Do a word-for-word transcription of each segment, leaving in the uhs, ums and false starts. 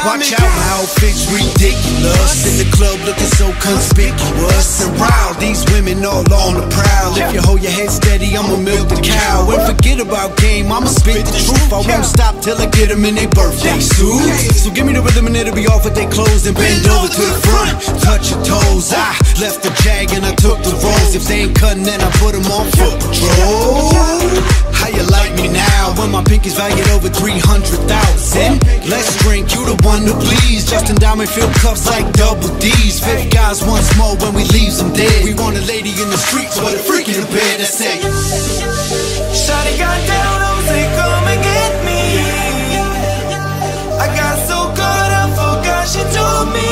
Watch out, my outfit's ridiculous. In the club looking so conspicuous. And round, these women all on the prowl. If you hold your head steady, I'ma milk the cow. And forget about game, I'ma spit the truth. I won't stop till I get them in their birthday suit. So give me the rhythm and it'll be off with their clothes. And bend over to the front, touch your toes. I left the jag and I took the rolls. If they ain't cutting, then I put them on foot patrol. How you like me now when my pinky's valued over three hundred thousand? Let's drink, you the one to please. Justin Diamond fill cups like double D's. Fifth guys once more when we leave them dead. We want a lady in the streets with a freak in the bed. That's it. Shawty got down, I was like, come and get me. I got so caught up, forgot she told me.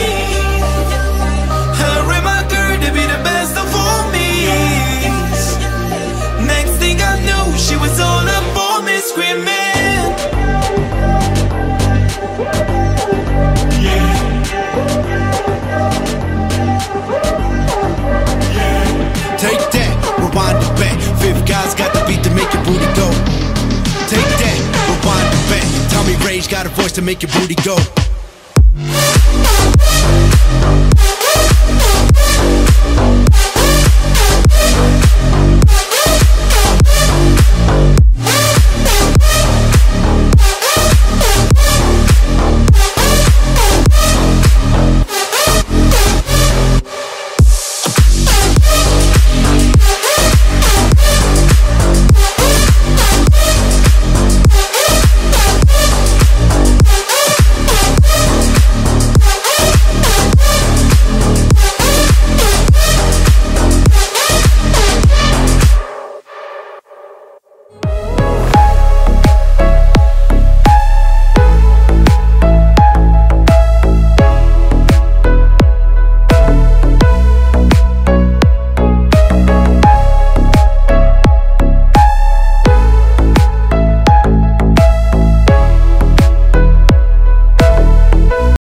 Her and my girl to be the best of homies. Next thing I knew, she was all up on me screaming. Yeah. Yeah. Take that, rewind it back. Fifth guy's got the beat to make your booty go. Take that, rewind it back. Tommy Rage got a voice to make your booty go.